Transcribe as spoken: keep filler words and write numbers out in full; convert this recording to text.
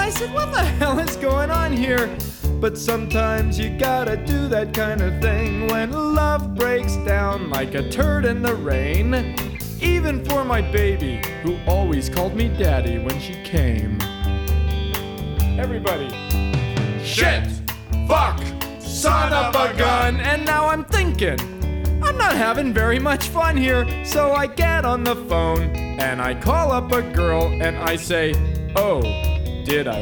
I said, what the hell is going on here? But sometimes you gotta do that kind of thing when love breaks down like a turd in the rain. Even for my baby, who always called me daddy when she came. Everybody. Shit! Fuck! Son of a gun! And now I'm thinking, I'm not having very much fun here. So I get on the phone and I call up a girl and I say, oh, did I